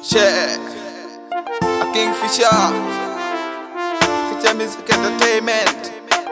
Check. A Kingfisher. Future Music Entertainment.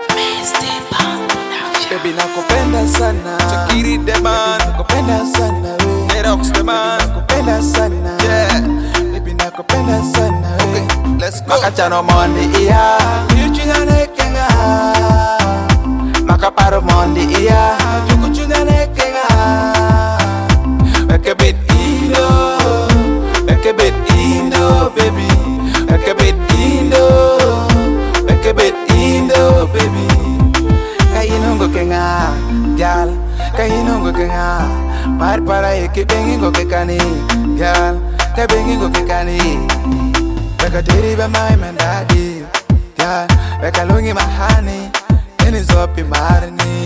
Baby nakupenda sana, Chakiri the man. nakupenda sana we. Nerox the man. Nakupenda sana, Yeah. baby nakupenda sana we. Okay, let's go. Makachano mondi iya, yuchina kenga. Makaparo mondi iya, yukuchina kenga. Make a bit indo, make a bit indo, baby. Make a bit indo, make a bit indo, baby. Kainongo kenga, gal. Kainongo kenga, mar para eke bengingo kekani, gal. Ka bengingo kekani. Beka diri ba my man daddy, gal. Beka lungi mahani, eni zopi marni.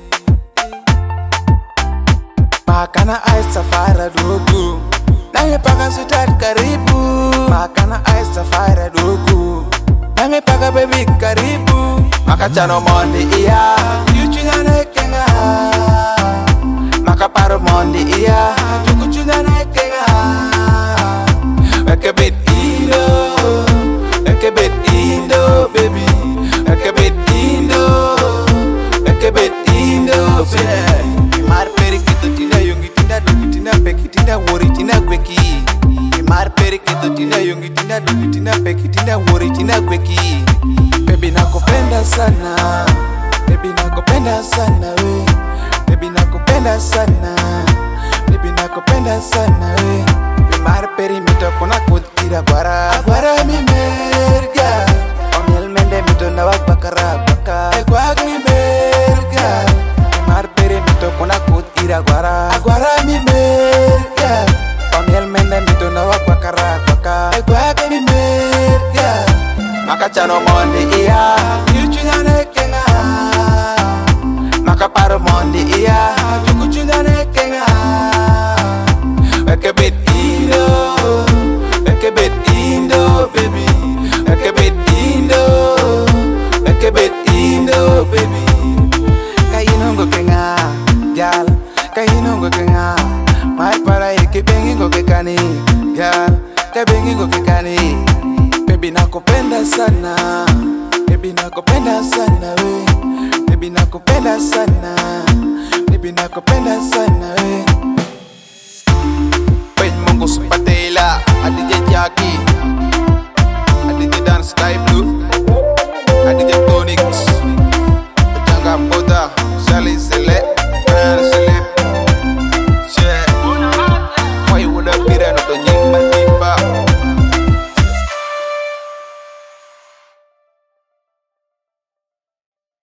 Makana ice safara dugu, nange paka sweetheart karibu. Makana ice safara dugu, nange paka baby karibu. Makachano mondi iya, yuchina kenga. Makaparo mondi iya, yukuchina kenga. Make a bit indo, make a bit indo, baby. Make a bit indo, make a bit indo, baby. Mar peri kito tina yungi tina dugi tina peki tina wori tina gweki. Mar peri kito tina yungi tina dugi tina peki tina wori tina gweki. Baby nakupenda sana, baby nakupenda sana we. Baby nakupenda sana, baby nakupenda sana we. Mar peri mito kona kutira guara guara mi merga. Onyel mende mito na wakbakara baka. Guag mi merga. Mar peri mito kona kutira guara guara mi merga. Onyel mende mito na wakbakara baka. Guag mi merga. Makachano mondi iya, yuchina kenga. Makaparo mondi iya, yukuchina kenga. Make a bit indo, make a bit indo, baby. Make a bit indo, make a bit indo, baby. Kainongo kenga, gal. Kainongo kenga. Mai para eke bengingo kekani, gal. Ka bengingo kekani. Baby nakupenda sana, baby nakupenda sana we. Baby nakupenda sana, baby nakupenda sana we.